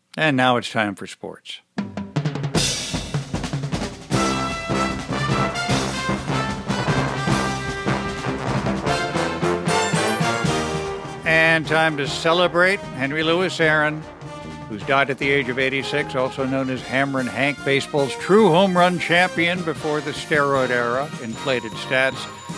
And now it's time for sports. And time to celebrate Henry Louis Aaron, who's died at the age of 86, also known as Hammerin' Hank, baseball's true home run champion before the steroid era, inflated stats,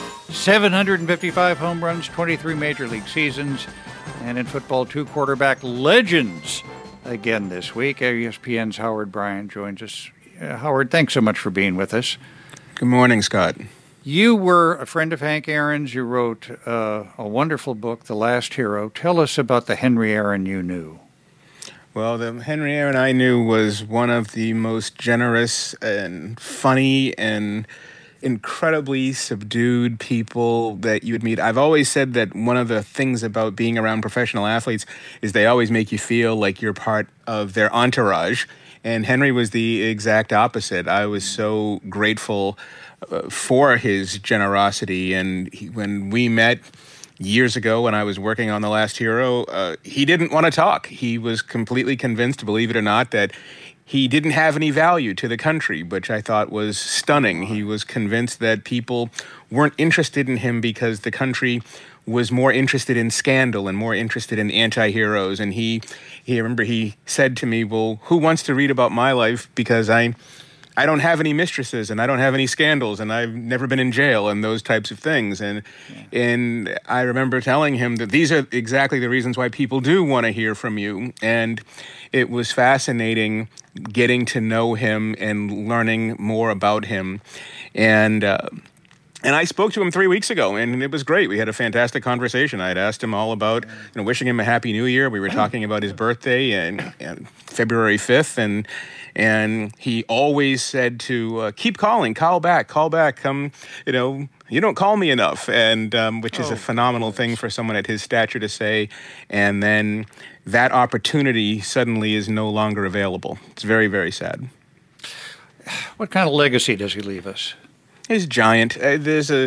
755 home runs, 23 major league seasons, and in football, 2 quarterback legends again this week. ESPN's Howard Bryant joins us. Howard, thanks so much for being with us. Good morning, Scott. You were a friend of Hank Aaron's. You wrote a wonderful book, The Last Hero. Tell us about the Henry Aaron you knew. Well, the Henry Aaron I knew was one of the most generous and funny and incredibly subdued people that you would meet. I've always said that one of the things about being around professional athletes is they always make you feel like you're part of their entourage. And Henry was the exact opposite. I was so grateful for his generosity. And when we met years ago when I was working on The Last Hero, he didn't want to talk. He was completely convinced, believe it or not, that he didn't have any value to the country, which I thought was stunning. He was convinced that people weren't interested in him because the country was more interested in scandal and more interested in anti-heroes. And I remember he said to me, well, who wants to read about my life? Because I don't have any mistresses and I don't have any scandals and I've never been in jail and those types of things. And I remember telling him that these are exactly the reasons why people do want to hear from you. And it was fascinating getting to know him and learning more about him. And I spoke to him 3 weeks ago, and it was great. We had a fantastic conversation. I had asked him all about, wishing him a Happy New Year. We were talking about his birthday and February 5th, and he always said to keep calling, call back, come, you don't call me enough, and which is a phenomenal thing for someone at his stature to say. And then that opportunity suddenly is no longer available. It's very, very sad. What kind of legacy does he leave us? He's giant. Of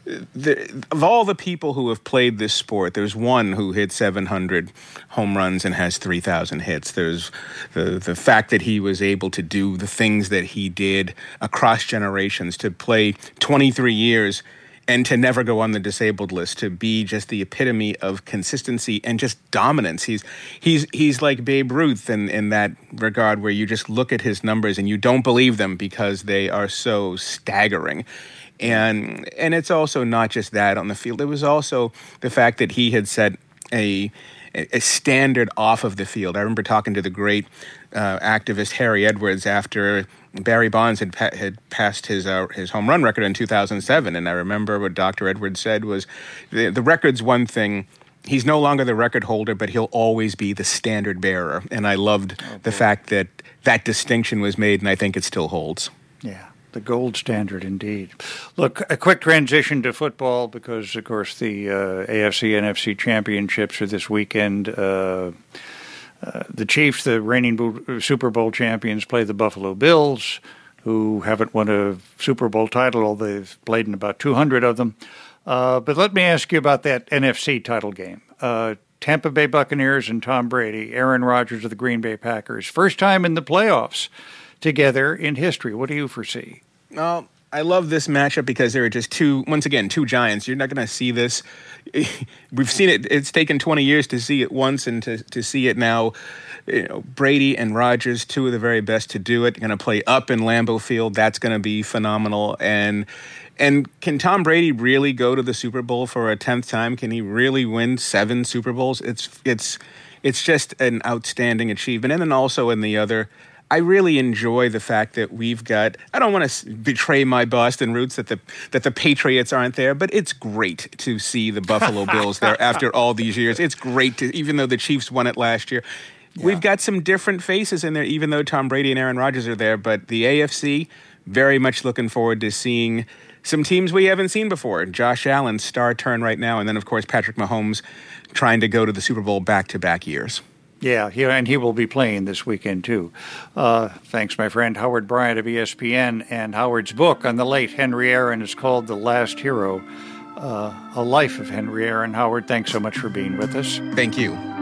all the people who have played this sport, there's one who hit 700 home runs and has 3,000 hits. There's the fact that he was able to do the things that he did across generations, to play 23 years and to never go on the disabled list, to be just the epitome of consistency and just dominance. He's like Babe Ruth in that regard, where you just look at his numbers and you don't believe them because they are so staggering. And it's also not just that on the field. It was also the fact that he had set a standard off of the field. I remember talking to the great activist Harry Edwards after Barry Bonds had passed his home run record in 2007, and I remember what Dr. Edwards said was, the record's one thing. He's no longer the record holder, but he'll always be the standard bearer. And I loved the fact that that distinction was made, and I think it still holds. Yeah. The gold standard, indeed. Look, a quick transition to football because, of course, the AFC, NFC championships are this weekend. The Chiefs, the reigning Super Bowl champions, play the Buffalo Bills, who haven't won a Super Bowl title, although they've played in about 200 of them. But let me ask you about that NFC title game. Tampa Bay Buccaneers and Tom Brady, Aaron Rodgers of the Green Bay Packers. First time in the playoffs together in history. What do you foresee? Well, I love this matchup because there are just two giants. You're not going to see this. We've seen it. It's taken 20 years to see it once, and to see it now. Brady and Rodgers, two of the very best to do it, going to play up in Lambeau Field. That's going to be phenomenal. And can Tom Brady really go to the Super Bowl for a 10th time? Can he really win 7 Super Bowls? It's just an outstanding achievement. And then also in the other, I really enjoy the fact that we've got, I don't want to betray my Boston roots that the Patriots aren't there, but it's great to see the Buffalo Bills there after all these years. It's great to, even though the Chiefs won it last year. Yeah. We've got some different faces in there, even though Tom Brady and Aaron Rodgers are there, but the AFC, very much looking forward to seeing some teams we haven't seen before. Josh Allen's star turn right now, and then, of course, Patrick Mahomes trying to go to the Super Bowl back-to-back years. Yeah, and he will be playing this weekend, too. Thanks, my friend Howard Bryant of ESPN. And Howard's book on the late Henry Aaron is called The Last Hero, A Life of Henry Aaron. Howard, thanks so much for being with us. Thank you.